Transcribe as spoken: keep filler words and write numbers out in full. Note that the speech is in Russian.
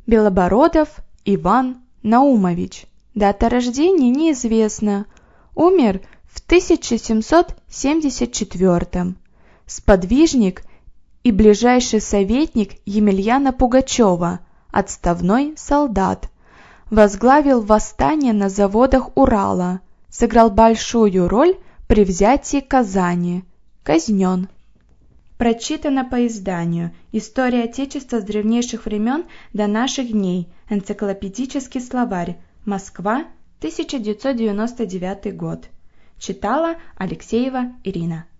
Белобородов Иван Наумович. Дата рождения неизвестна. Умер в тысяча семьсот семьдесят четвёртом. Сподвижник и ближайший советник Емельяна Пугачева, отставной солдат. Возглавил восстание на заводах Урала, сыграл большую роль при взятии Казани. Казнен. Прочитано по изданию «История Отечества с древнейших времен до наших дней. Энциклопедический словарь. Москва, тысяча девятьсот девяносто девятый год». Читала Алексеева Ирина.